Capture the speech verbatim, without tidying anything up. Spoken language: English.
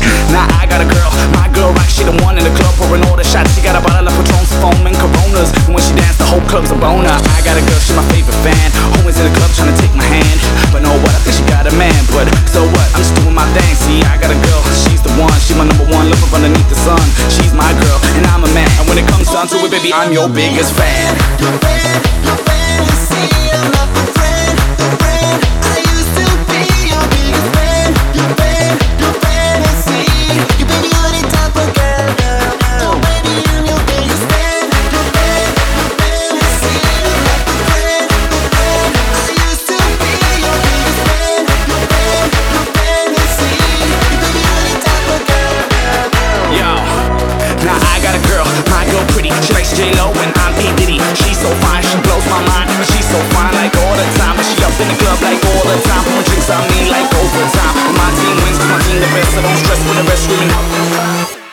Now I got a girl, my girl right, she the one in the club pouring all the shots. She got a bottle of Patron's, foam and Coronas, and when she dance the whole club's a boner. I got a girl, she my favorite fan, always in the club trying to take my hand. But know what, I think she got a man, but so what, I'm just doing my thing. See, I got a girl, she's the one, she my number one, love her underneath the sun. She's my girl, and I'm a man, and when it comes down to it, baby, I'm your biggest fan. Your fan, your fantasy, I'm not a friend, a friend. I used to be your biggest fan, your fan, your fantasy. You baby, you're the type of girl, girl, girl. Baby, I'm your biggest fan, your fan, your fantasy. I'm not a friend, a friend. I used to be your biggest fan, your fan, your fantasy. You baby, you're the type of girl, girl, girl. Yo, now I got a girl, my girl pretty, she likes J-Lo and I'm P. Diddy. She's so fine, she blows my mind. She's so fine like all the time, but she up in the club like all the time. Pouring drinks on me like overtime. When my team wins, 'cause my team the best, so don't stress when the rest screaming.